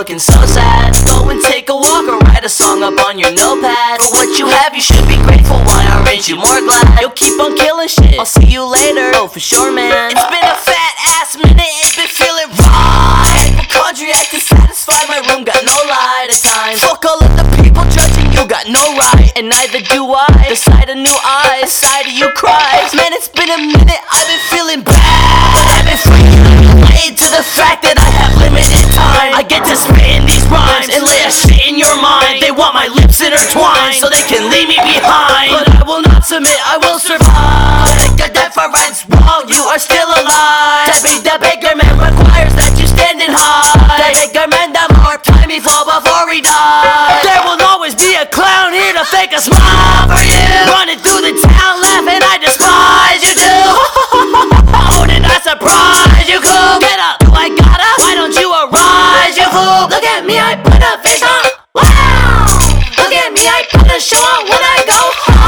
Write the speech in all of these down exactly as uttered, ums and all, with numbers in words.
looking so sad. Go and take a walk or write a song up on your notepad. For what you have you should be grateful, why aren't you more glad? You'll keep on killing shit, I'll see you later. Oh for sure man. It's been a fat ass minute, ain't been feeling right. Hypochondriac to satisfy my room, got no light at times. Fuck all of the people judging, you got no right. And neither do I. The sight of new eyes, the sight of you cries. Man it's been a minute, I've been feeling bad, but I've been freaking related to the fact that I have limited time. I get to spit in these rhymes and lay a shit in your mind. They want my lips intertwined so they can leave me behind, but I will not submit, I will survive. Take a deference while you are still alive. To be the bigger man requires that you standing high. The bigger man, the more time he fall before he dies. There will always be a clown here to fake a smile for you. Running through the town laughing, I despise you too. Oh, did I surprise you, cool? Get up, do I gotta? Why don't you arise, you fool? Look at me, I put a face on. Wow! Look at me, I put a show on when I go.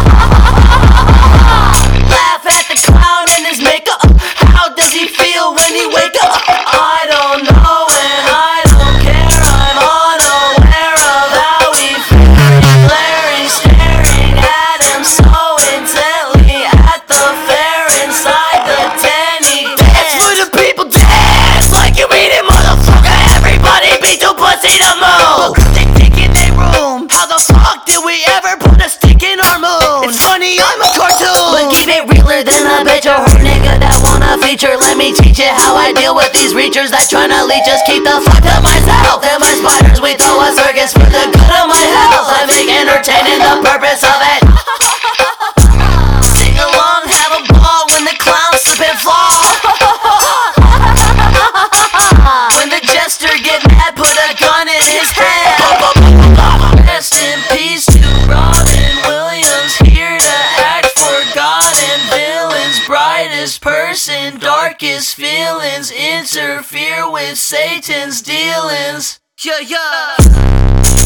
Laugh at the clown in his makeup. How does he feel when he wake up? I don't know and I don't care. I'm unaware of how he feels. Glaring, staring at him so intently at the fair inside the tenny. Dance for the people, dance like you mean it, motherfucker. Everybody be too pussy to move. They think in their room. How the fuck did we ever put a stick in our moon? It's funny, I'm a cartoon, but keep it realer than a bitch or whore nigga that wanna feature. Let me teach you how I deal with these reachers that tryna leech us. Keep the fuck to myself and my spiders. We throw a circus for the good of my health. I make entertaining the purpose of it. Sing along, have a ball when the clowns slip and fall. When the jester get mad, put a gun in his hand. Rest in peace to Robin Williams, here to act forgotten villains. Brightest person, darkest feelings, interfere with Satan's dealings. Yeah, yeah.